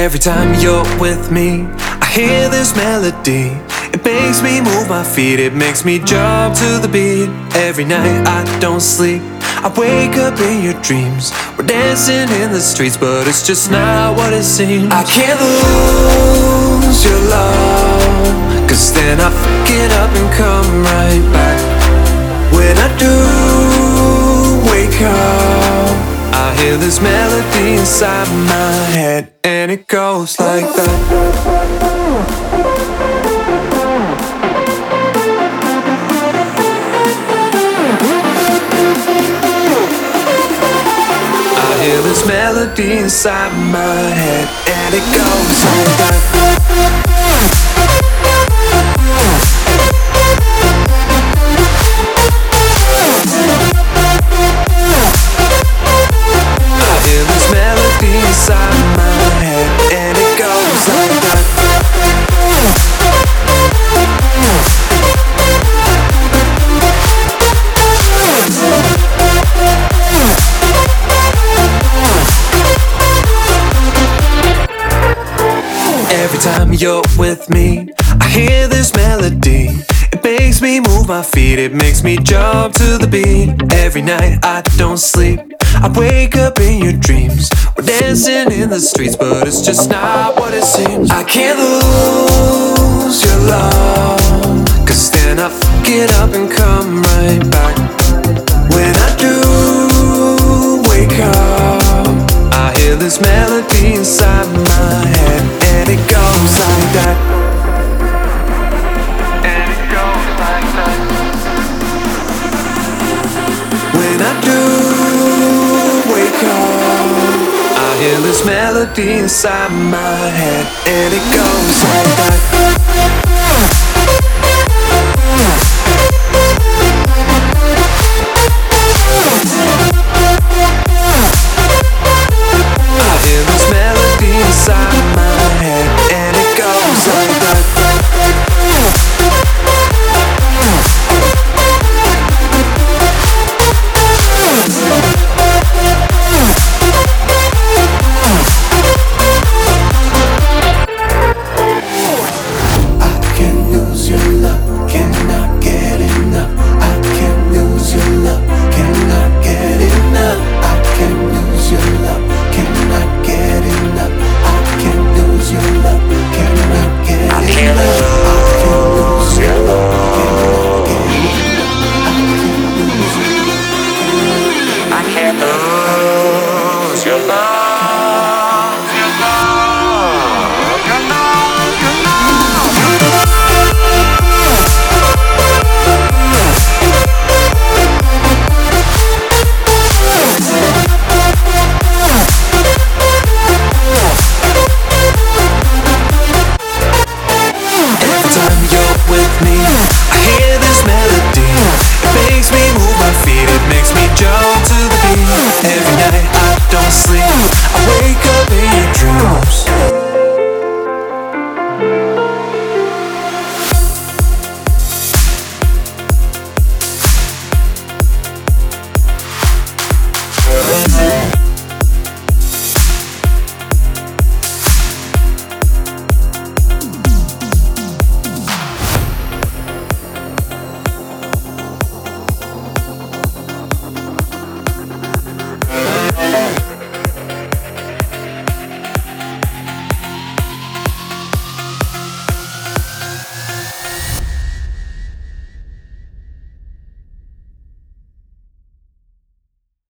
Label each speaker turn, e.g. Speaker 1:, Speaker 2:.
Speaker 1: Every time you're with me, I hear this melody. It makes me move my feet, it makes me jump to the beat. Every night I don't sleep, I wake up in your dreams. We're dancing in the streets, but it's just not what it seems. I can't lose your love, cause then I fuck it up and come right back. When I do wake up, I hear this melody inside my head, and it goes like that. I hear this melody inside my head, and it goes like that. Inside my head, and it goes like that. Every time you're with me, I hear this melody. It makes me move my feet, it makes me jump to the beat. Every night I don't sleep, I wake up in your dreams. We're dancing in the streets, but it's just not what it seems. I can't lose your love, cause then I fuck it up and come right back. When I do wake up, I hear this melody inside my head, and it goes like that. When I do wake up, I hear this melody inside my head, and it goes like that. I hear this melody inside my head, and it goes like that. Your love.